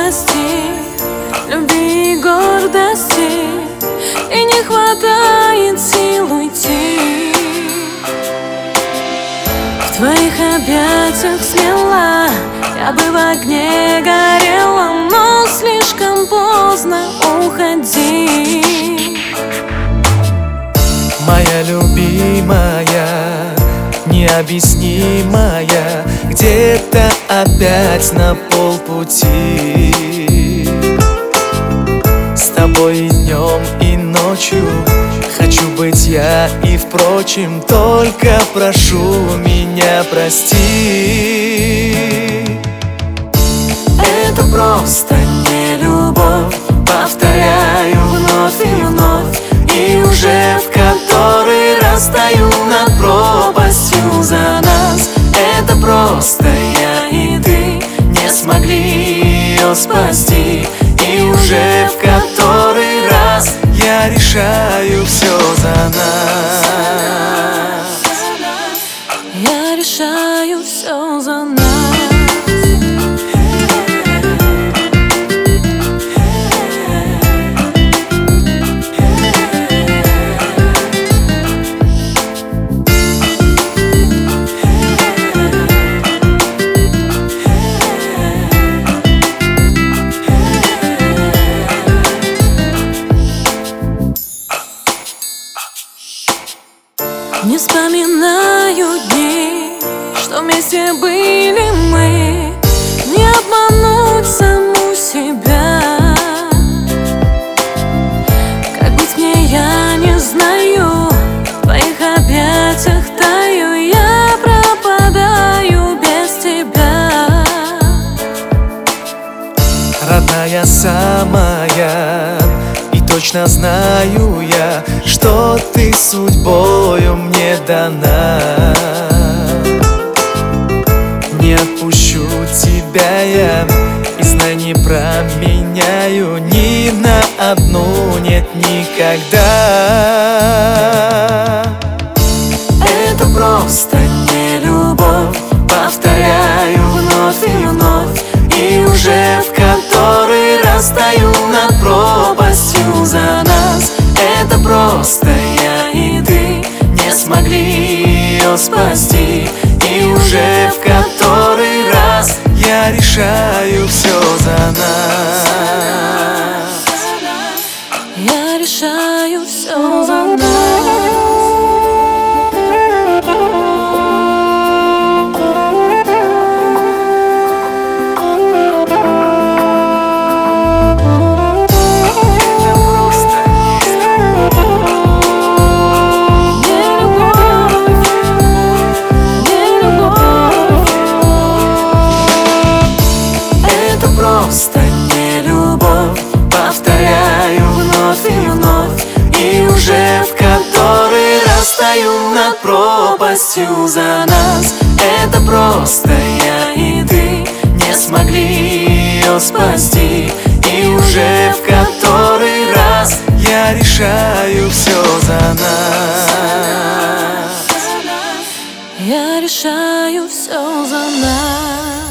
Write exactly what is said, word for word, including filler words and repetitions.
пропасти любви и гордости, и не хватает сил уйти. В твоих объятиях смела, я бы в огне горела, но слишком поздно уходи. Моя любимая, необъяснимая, где-то опять на полпути. С тобой и днем, и ночью хочу быть я, и впрочем, только прошу меня прости. Это просто не любовь, повторяю вновь и вновь, и уже в который раз стою над пропастью за нас. Это просто я и ты не смогли ее спасти, и уже в который раз я решаю все за нас. Я решаю все за нас. Не вспоминаю дни, что вместе были мы, не обмануть саму себя. Как быть мне, я не знаю, в твоих объятиях таю, я пропадаю без тебя. Родная самая, и точно знаю я, что ты судьбою мне дана. Не отпущу тебя я, и знай, не променяю ни на одну, нет, никогда. Это просто не любовь, повторяю вновь и вновь, и уже в который раз стою над пропастью за нас. Это просто я и ты не смогли ее спасти, и уже в который раз я решаю все за нас. Я решаю все за нас. Просто не любовь, повторяю вновь и вновь, и уже в который раз стою над пропастью за нас. Это просто я и ты не смогли ее спасти, и уже в который раз я решаю все за нас. Я решаю все за нас.